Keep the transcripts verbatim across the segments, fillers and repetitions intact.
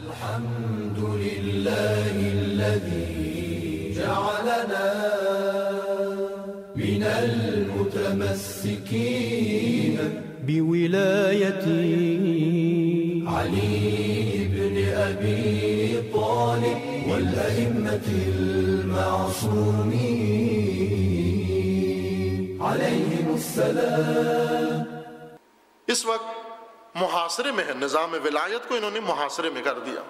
الحمد لله الذي جعلنا من المتمسكين بولاية علي بن أبي طالب والأئمة المعصومين عليهم السلام. اس وقت محاصرے میں ہے، نظام ولایت کو انہوں نے محاصرے میں کر دیا.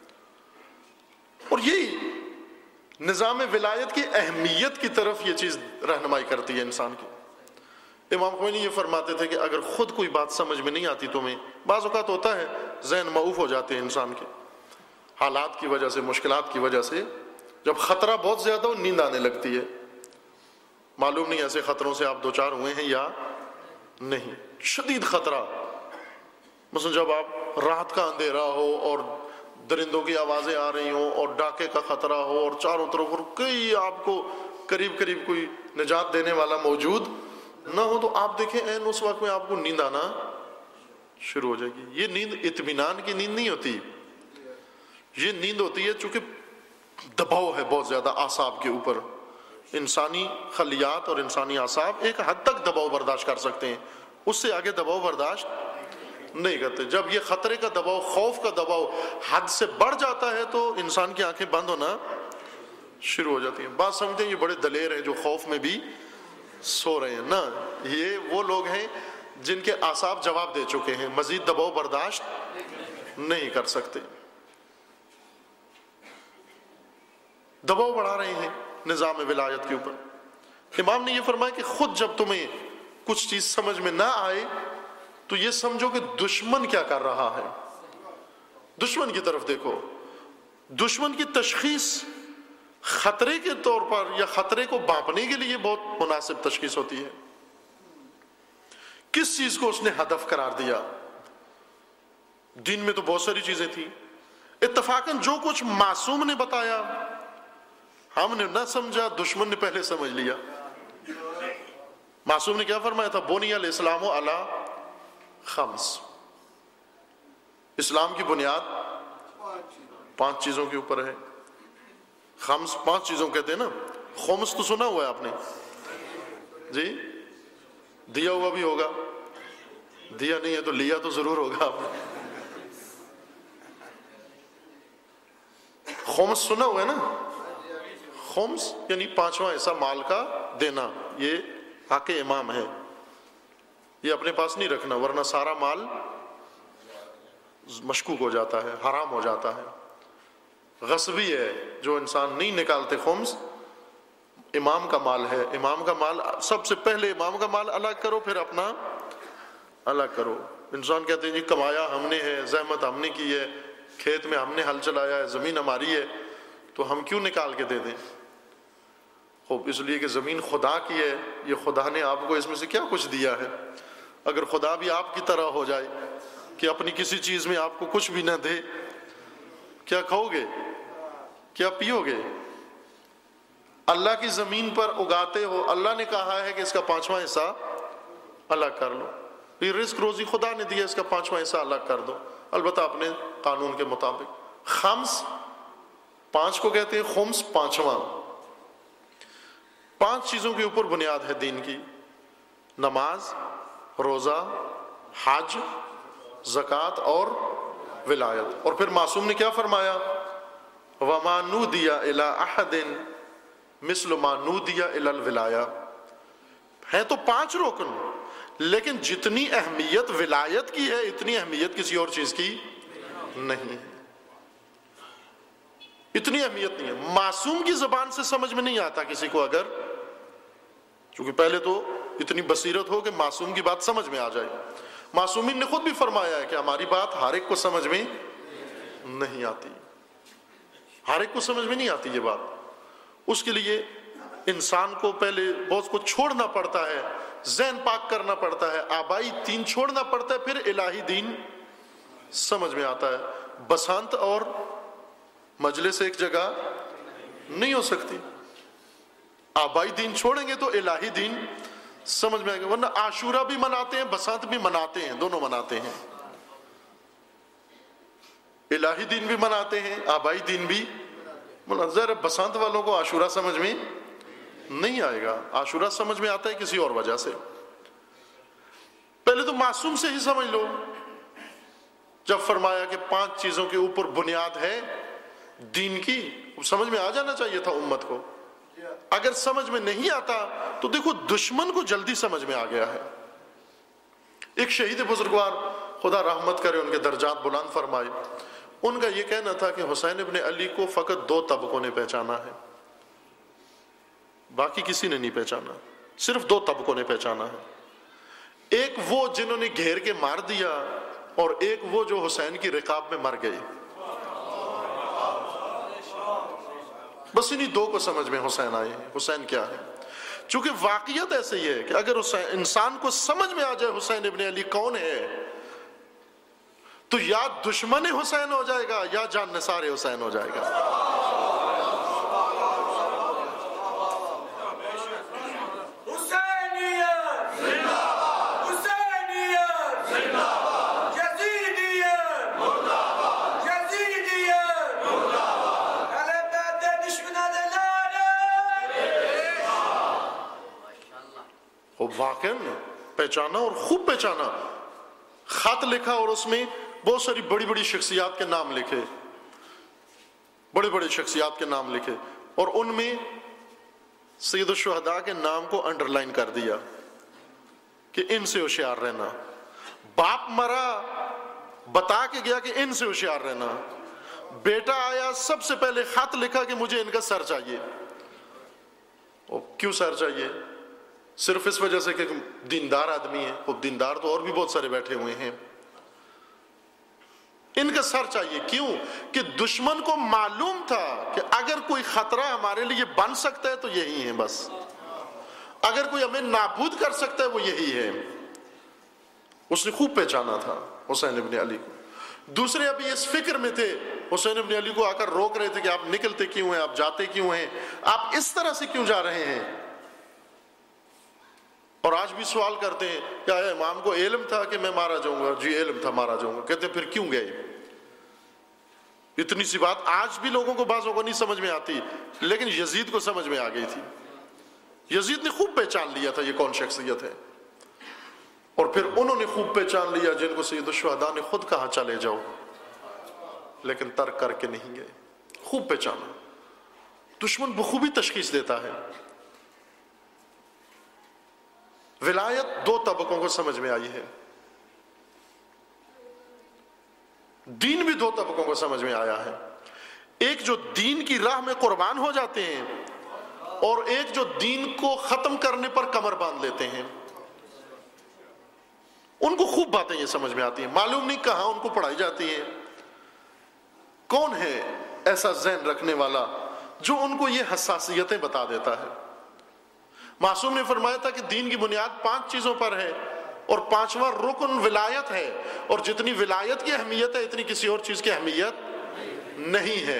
اور یہی نظام ولایت کی اہمیت کی طرف یہ چیز رہنمائی کرتی ہے انسان کی. امام خمینی یہ فرماتے تھے کہ اگر خود کوئی بات سمجھ میں نہیں آتی تمہیں، بعض اوقات ہوتا ہے ذہن معوف ہو جاتے ہیں انسان کے حالات کی وجہ سے، مشکلات کی وجہ سے. جب خطرہ بہت زیادہ ہو نیند آنے لگتی ہے، معلوم نہیں ایسے خطروں سے آپ دوچار ہوئے ہیں یا نہیں. شدید خطرہ، مثلا جب آپ رات کا اندھیرا ہو اور درندوں کی آوازیں آ رہی ہوں اور ڈاکے کا خطرہ ہو اور چاروں طرف اور کئی آپ کو قریب قریب کوئی نجات دینے والا موجود نہ ہو، تو آپ دیکھیں این اس وقت میں آپ کو نیند آنا شروع ہو جائے گی. یہ نیند اطمینان کی نیند نہیں ہوتی، یہ نیند ہوتی ہے چونکہ دباؤ ہے بہت زیادہ اعصاب کے اوپر. انسانی خلیات اور انسانی اعصاب ایک حد تک دباؤ برداشت کر سکتے ہیں، اس سے آگے دباؤ برداشت نہیں کرتے. جب یہ خطرے کا دباؤ، خوف کا دباؤ حد سے بڑھ جاتا ہے تو انسان کی آنکھیں بند ہونا شروع ہو جاتی ہیں. بات سمجھتے ہیں یہ بڑے دلیر ہیں جو خوف میں بھی سو رہے ہیں، نہ، یہ وہ لوگ ہیں جن کے اعصاب جواب دے چکے ہیں، مزید دباؤ برداشت نہیں کر سکتے. دباؤ بڑھا رہے ہیں نظام ولایت کے اوپر. امام نے یہ فرمایا کہ خود جب تمہیں کچھ چیز سمجھ میں نہ آئے تو یہ سمجھو کہ دشمن کیا کر رہا ہے. دشمن کی طرف دیکھو. دشمن کی تشخیص خطرے کے طور پر یا خطرے کو بانپنے کے لیے بہت مناسب تشخیص ہوتی ہے. کس چیز کو اس نے ہدف قرار دیا؟ دین میں تو بہت ساری چیزیں تھیں. اتفاقاً جو کچھ معصوم نے بتایا ہم نے نہ سمجھا، دشمن نے پہلے سمجھ لیا. معصوم نے کیا فرمایا تھا؟ بنی الاسلام علی خمس. اسلام کی بنیاد پانچ چیزوں کے اوپر ہے. خمس پانچ چیزوں کہتے ہیں نا. خمس تو سنا ہوا ہے آپ نے جی؟ دیا ہوا بھی ہوگا، دیا نہیں ہے تو لیا تو ضرور ہوگا آپ نے. خمس سنا ہوا ہے نا؟ خمس یعنی پانچواں حصہ مال کا دینا، یہ حق امام ہے. یہ اپنے پاس نہیں رکھنا ورنہ سارا مال مشکوک ہو جاتا ہے، حرام ہو جاتا ہے. غصبی ہے جو انسان نہیں نکالتے خمس. امام کا مال ہے، امام کا مال سب سے پہلے امام کا مال الگ کرو، پھر اپنا الگ کرو. انسان کہتے ہیں جی کمایا ہم نے ہے، زحمت ہم نے کی ہے، کھیت میں ہم نے ہل چلایا ہے، زمین ہماری ہے، تو ہم کیوں نکال کے دے دیں؟ خوب اس لیے کہ زمین خدا کی ہے. یہ خدا نے آپ کو اس میں سے کیا کچھ دیا ہے؟ اگر خدا بھی آپ کی طرح ہو جائے کہ اپنی کسی چیز میں آپ کو کچھ بھی نہ دے، کیا کھاؤ گے؟ کیا پیو گے؟ اللہ کی زمین پر اگاتے ہو، اللہ نے کہا ہے کہ اس کا پانچواں حصہ الگ کر لو. یہ رزق روزی خدا نے دیا، اس کا پانچواں حصہ الگ کر دو، البتہ اپنے قانون کے مطابق. خمس پانچ کو کہتے ہیں، خمس پانچواں. پانچ چیزوں کے اوپر بنیاد ہے دین کی: نماز، روزہ، حج، زکوٰۃ اور ولایت. اور پھر معصوم نے کیا فرمایا؟ وَمَا نُودِيَ إِلَىٰ أَحَدٍ مِثْلُ مَا نُودِيَ إِلَى الْوِلَایَةِ. ہیں تو پانچ رکن، لیکن جتنی اہمیت ولایت کی ہے اتنی اہمیت کسی اور چیز کی نہیں ہے. اتنی اہمیت نہیں ہے. معصوم کی زبان سے سمجھ میں نہیں آتا کسی کو، اگر چونکہ پہلے تو اتنی بصیرت ہو کہ معصوم کی بات سمجھ میں آ جائے. معصومین نے خود بھی فرمایا ہے کہ ہماری بات ہر ایک کو سمجھ میں نہیں آتی، ہر ایک کو سمجھ میں نہیں آتی یہ بات. اس کے لیے انسان کو پہلے بہت کچھ چھوڑنا پڑتا ہے، ذہن پاک کرنا پڑتا ہے، آبائی دین چھوڑنا پڑتا ہے، پھر الہی دین سمجھ میں آتا ہے. بسانت اور مجلس ایک جگہ نہیں ہو سکتی. آبائی دین چھوڑیں گے تو الہی دین سمجھ میں آئے گا. ورنہ عاشورہ بھی مناتے ہیں، بسانت بھی مناتے ہیں، دونوں مناتے ہیں. الہی دین بھی مناتے ہیں، آبائی دین بھی مناظر. بسنت والوں کو عاشورہ سمجھ میں نہیں آئے گا. عاشورہ سمجھ میں آتا ہے کسی اور وجہ سے. پہلے تو معصوم سے ہی سمجھ لو، جب فرمایا کہ پانچ چیزوں کے اوپر بنیاد ہے دین کی، سمجھ میں آ جانا چاہیے تھا امت کو. اگر سمجھ میں نہیں آتا تو دیکھو دشمن کو جلدی سمجھ میں آ گیا ہے. ایک شہید بزرگوار، خدا رحمت کرے، ان کے درجات بلند فرمائے، ان کا یہ کہنا تھا کہ حسین ابن علی کو فقط دو طبقوں نے پہچانا ہے، باقی کسی نے نہیں پہچانا، صرف دو طبقوں نے پہچانا ہے. ایک وہ جنہوں نے گھیر کے مار دیا، اور ایک وہ جو حسین کی رقاب میں مر گئے. بس انہی دو کو سمجھ میں حسین آئے ہیں. حسین کیا ہے؟ چونکہ واقعیت ایسے ہی ہے کہ اگر انسان کو سمجھ میں آ جائے حسین ابن علی کون ہے، تو یا دشمن حسین ہو جائے گا یا جان نثار حسین ہو جائے گا. واقعاً پہچانا اور خوب پہچانا. خط لکھا اور اس میں بہت ساری بڑی بڑی شخصیات کے نام لکھے، بڑے بڑے شخصیات کے نام لکھے، اور ان میں سید الشہداء کے نام کو انڈر لائن کر دیا کہ ان سے ہوشیار رہنا. باپ مرا بتا کے گیا کہ ان سے ہوشیار رہنا. بیٹا آیا سب سے پہلے خط لکھا کہ مجھے ان کا سر چاہیے. اور کیوں سر چاہیے؟ صرف اس وجہ سے کہ دیندار آدمی ہے. وہ دیندار تو اور بھی بہت سارے بیٹھے ہوئے ہیں. ان کا سر چاہیے. کیوں؟ کہ دشمن کو معلوم تھا کہ اگر کوئی خطرہ ہمارے لیے بن سکتا ہے تو یہی ہے. بس اگر کوئی ہمیں نابود کر سکتا ہے وہ یہی ہے. اس نے خوب پہچانا تھا حسین ابن علی کو. دوسرے ابھی اس فکر میں تھے، حسین ابن علی کو آ کر روک رہے تھے کہ آپ نکلتے کیوں ہیں، آپ جاتے کیوں ہیں، آپ اس طرح سے کیوں جا رہے ہیں. اور آج بھی سوال کرتے ہیں کیا امام کو علم تھا کہ میں مارا جاؤں گا؟ جی علم تھا، مارا جاؤں گا. کہتے پھر کیوں گئے؟ اتنی سی بات آج بھی لوگوں کو بعضوں کو نہیں سمجھ میں آتی، لیکن یزید کو سمجھ میں آ گئی تھی. یزید نے خوب پہچان لیا تھا یہ کون شخصیت ہے. اور پھر انہوں نے خوب پہچان لیا جن کو سید الشہداء نے خود کہا چلے جاؤ، لیکن ترک کر کے نہیں گئے. خوب پہچانا. دشمن بخوبی تشخیص دیتا ہے. ولایت دو طبقوں کو سمجھ میں آئی ہے. دین بھی دو طبقوں کو سمجھ میں آیا ہے. ایک جو دین کی راہ میں قربان ہو جاتے ہیں، اور ایک جو دین کو ختم کرنے پر کمر باندھ لیتے ہیں. ان کو خوب باتیں یہ سمجھ میں آتی ہیں. معلوم نہیں کہاں ان کو پڑھائی جاتی ہیں. کون ہے ایسا ذہن رکھنے والا جو ان کو یہ حساسیتیں بتا دیتا ہے؟ معصوم نے فرمایا تھا کہ دین کی بنیاد پانچ چیزوں پر ہے، اور پانچواں رکن ولایت ہے. اور جتنی ولایت کی اہمیت ہے اتنی کسی اور چیز کی اہمیت نہیں ہے.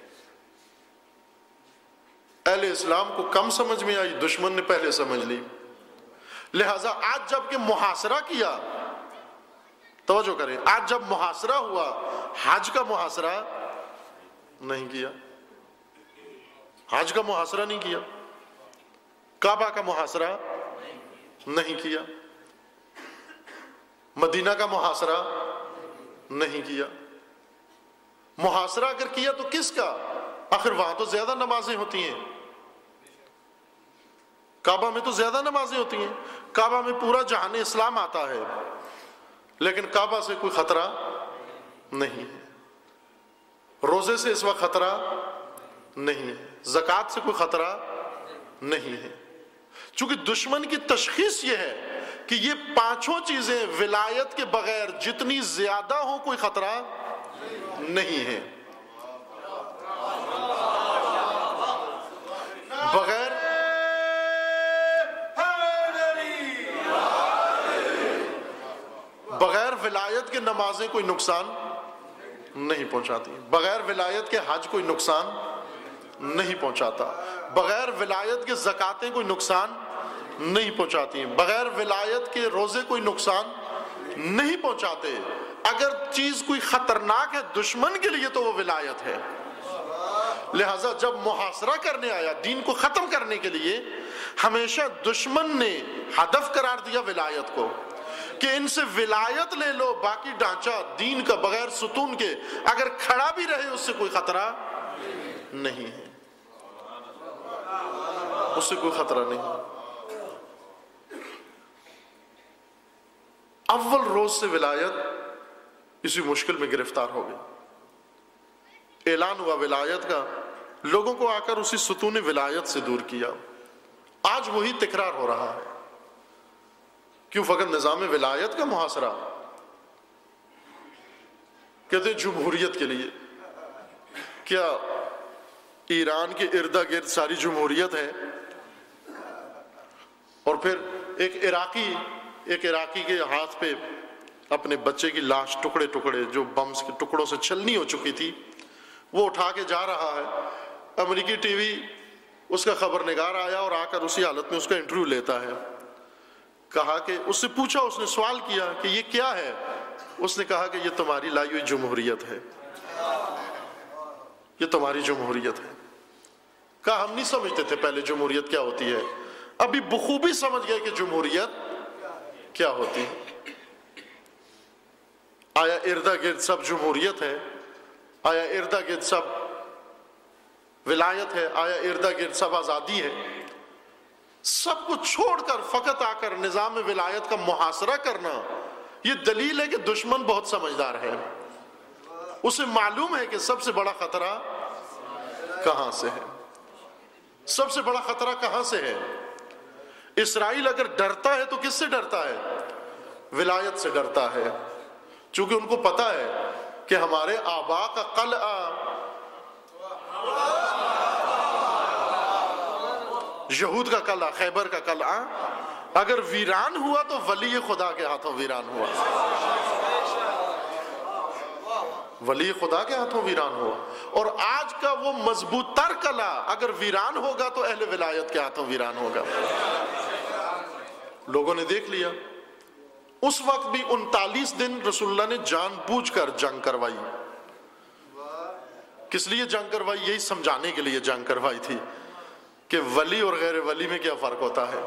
اہل اسلام کو کم سمجھ میں آئی، دشمن نے پہلے سمجھ لی. لہذا آج جب کہ محاصرہ کیا، توجہ کریں، آج جب محاصرہ ہوا، حج کا محاصرہ نہیں کیا. حج کا محاصرہ نہیں کیا، کعبہ کا محاصرہ نہیں کیا، مدینہ کا محاصرہ نہیں کیا. محاصرہ اگر کیا تو کس کا؟ آخر وہاں تو زیادہ نمازیں ہوتی ہیں، کعبہ میں تو زیادہ نمازیں ہوتی ہیں. کعبہ میں پورا جہان اسلام آتا ہے، لیکن کعبہ سے کوئی خطرہ نہیں ہے. روزے سے اس وقت خطرہ نہیں ہے، زکوٰۃ سے کوئی خطرہ نہیں ہے. چونکہ دشمن کی تشخیص یہ ہے کہ یہ پانچوں چیزیں ولایت کے بغیر جتنی زیادہ ہوں کوئی خطرہ نہیں ہے. بغیر بغیر ولایت کے نمازیں کوئی نقصان نہیں پہنچاتی، بغیر ولایت کے حج کوئی نقصان نہیں پہنچاتا، بغیر ولایت کے زکاتیں کوئی نقصان نہیں پہنچاتی ہیں، بغیر ولایت کے روزے کوئی نقصان نہیں پہنچاتے. اگر چیز کوئی خطرناک ہے دشمن کے لیے تو وہ ولایت ہے. لہذا جب محاصرہ کرنے آیا دین کو ختم کرنے کے لیے، ہمیشہ دشمن نے ہدف قرار دیا ولایت کو کہ ان سے ولایت لے لو، باقی ڈھانچہ دین کا بغیر ستون کے اگر کھڑا بھی رہے اس سے کوئی خطرہ نہیں ہے، اس سے کوئی خطرہ نہیں. اول روز سے ولایت اسی مشکل میں گرفتار ہو گئی. اعلان ہوا ولایت کا، لوگوں کو آ کر اسی ستون ولایت سے دور کیا. آج وہی تکرار ہو رہا ہے. کیوں فقط نظام ولایت کا محاصرہ؟ کہتے ہیں جمہوریت کے لیے. کیا ایران کے ارد گرد ساری جمہوریت ہے؟ اور پھر ایک عراقی ایک عراقی کے ہاتھ پہ اپنے بچے کی لاش ٹکڑے ٹکڑے جو بمز کے ٹکڑوں سے چھلنی ہو چکی تھی وہ اٹھا کے جا رہا ہے. امریکی ٹی وی اس کا خبر نگار آیا اور آ کر اسی حالت میں اس کا انٹرویو لیتا ہے. کہا کہ اس سے پوچھا، اس نے سوال کیا کہ یہ کیا ہے؟ اس نے کہا کہ یہ تمہاری لائی ہوئی جمہوریت ہے، یہ تمہاری جمہوریت ہے. کہا ہم نہیں سمجھتے تھے پہلے جمہوریت کیا ہوتی ہے، ابھی بخوبی سمجھ گئے کہ جمہوریت کیا ہوتی ہے. آیا ارد گرد سب جمہوریت ہے؟ آیا ارد گرد سب ولایت ہے؟ آیا ارد گرد سب آزادی ہے؟ سب کو چھوڑ کر فقط آ کر نظام ولایت کا محاصرہ کرنا، یہ دلیل ہے کہ دشمن بہت سمجھدار ہے. اسے معلوم ہے کہ سب سے بڑا خطرہ کہاں سے ہے، سب سے بڑا خطرہ کہاں سے ہے. اسرائیل اگر ڈرتا ہے تو کس سے ڈرتا ہے؟ ولایت سے ڈرتا ہے. چونکہ ان کو پتا ہے کہ ہمارے آبا کا قلعہ یہود کا قلعہ، خیبر کا قلعہ اگر ویران ہوا تو ولی خدا کے ہاتھوں ویران ہوا، ولی خدا کے ہاتھوں ویران ہوا. اور آج کا وہ مضبوط تر قلعہ اگر ویران ہوگا تو اہل ولایت کے ہاتھوں ویران ہوگا. لوگوں نے دیکھ لیا. اس وقت بھی انتالیس دن رسول اللہ نے جان بوجھ کر جنگ کروائی. کس لیے جنگ کروائی؟ یہی سمجھانے کے لیے جنگ کروائی تھی کہ ولی اور غیر ولی میں کیا فرق ہوتا ہے.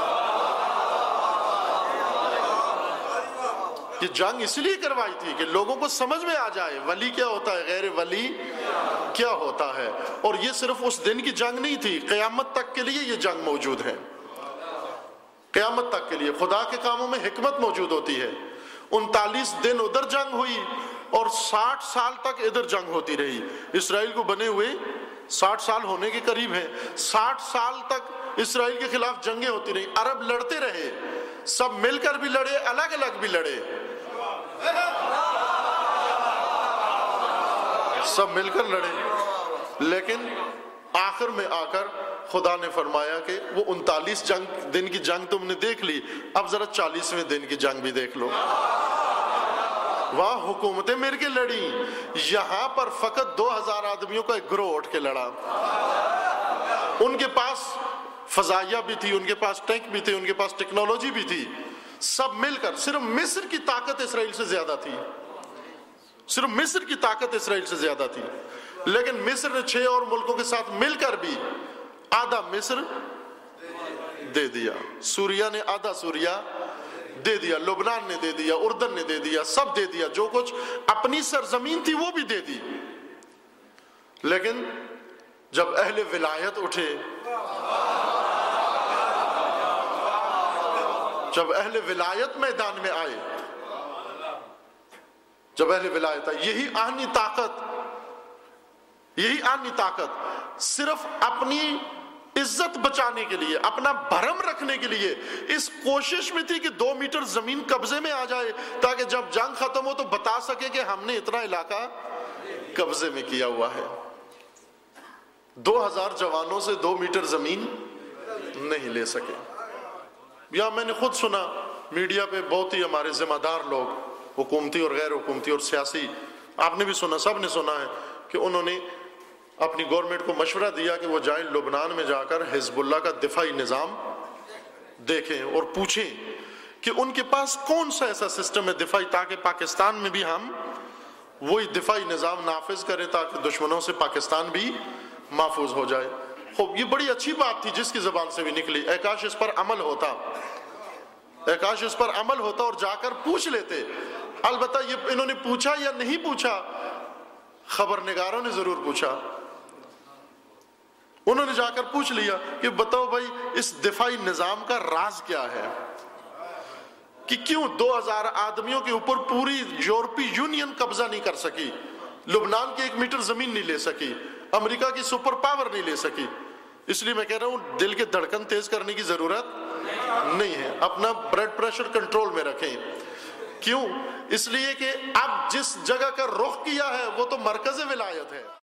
یہ جنگ اس لیے کروائی تھی کہ لوگوں کو سمجھ میں آ جائے ولی کیا ہوتا ہے، غیر ولی کیا ہوتا ہے. اور یہ صرف اس دن کی جنگ نہیں تھی، قیامت تک کے لیے یہ جنگ موجود ہے. قیامت تک کے لیے خدا کے کاموں میں حکمت موجود ہوتی ہے. انتالیس دن ادھر جنگ ہوئی اور ساٹھ سال تک ادھر جنگ ہوتی رہی. اسرائیل کو بنے ہوئے ساٹھ سال ہونے کے قریب ہیں. ساٹھ سال تک اسرائیل کے خلاف جنگیں ہوتی رہی. عرب لڑتے رہے، سب مل کر بھی لڑے، الگ الگ بھی لڑے، سب مل کر لڑے. لیکن آخر میں آ کر خدا نے فرمایا کہ وہ انتالیس جنگ دن کی جنگ تم نے دیکھ لی، اب ذرا چالیسویں دن کی جنگ بھی دیکھ لو. وہاں حکومتیں مل کے لڑی، یہاں پر فقط دو ہزار آدمیوں کا ایک گروہ اٹھ کے لڑا. ان کے پاس فضائیہ بھی تھی، ان کے پاس ٹینک بھی تھے، ان کے پاس ٹیکنالوجی بھی تھی. سب مل کر، صرف مصر کی طاقت اسرائیل سے زیادہ تھی، صرف مصر کی طاقت اسرائیل سے زیادہ تھی. لیکن مصر نے چھ اور ملکوں کے ساتھ مل کر بھی آدھا مصر دے دیا، سوریا نے آدھا سوریا دے دیا، لبنان نے دے دیا، اردن نے دے دیا، سب دے دیا. جو کچھ اپنی سرزمین تھی وہ بھی دے دی. لیکن جب اہل ولایت اٹھے، جب اہل ولایت میدان میں آئے، جب اہل ولایت آئے، یہی آہنی طاقت یہی آہنی طاقت صرف اپنی عزت بچانے کے لیے، اپنا بھرم رکھنے کے لیے اس کوشش میں تھی کہ دو میٹر زمین قبضے میں آ جائے تاکہ جب جنگ ختم ہو تو بتا سکے کہ ہم نے اتنا علاقہ قبضے میں کیا ہوا ہے. دو ہزار جوانوں سے دو میٹر زمین نہیں لے سکے. یا میں نے خود سنا میڈیا پہ بہت ہی ہمارے ذمہ دار لوگ، حکومتی اور غیر حکومتی اور سیاسی، آپ نے بھی سنا، سب نے سنا ہے کہ انہوں نے اپنی گورنمنٹ کو مشورہ دیا کہ وہ جائیں لبنان میں جا کر حزب اللہ کا دفاعی نظام دیکھیں اور پوچھیں کہ ان کے پاس کون سا ایسا سسٹم ہے دفاعی تاکہ پاکستان میں بھی ہم وہی دفاعی نظام نافذ کریں تاکہ دشمنوں سے پاکستان بھی محفوظ ہو جائے. خوب یہ بڑی اچھی بات تھی جس کی زبان سے بھی نکلی. اے کاش اس پر عمل ہوتا, اے کاش اس پر عمل ہوتا اور جا کر پوچھ لیتے. البتہ یہ انہوں نے پوچھا یا نہیں پوچھا, خبر نگاروں نے ضرور پوچھا. انہوں نے جا کر پوچھ لیا کہ بتاؤ بھائی اس دفاعی نظام کا راز کیا ہے کہ کیوں دو ہزار آدمیوں کے اوپر پوری یورپی یونین قبضہ نہیں کر سکی, لبنان کی ایک میٹر زمین نہیں لے سکی, امریکہ کی سپر پاور نہیں لے سکی. اس لیے میں کہہ رہا ہوں دل کے دھڑکن تیز کرنے کی ضرورت نہیں ہے, اپنا بلڈ پریشر کنٹرول میں رکھیں. کیوں؟ اس لیے کہ اب جس جگہ کا رخ کیا ہے وہ تو مرکز ولایت ہے.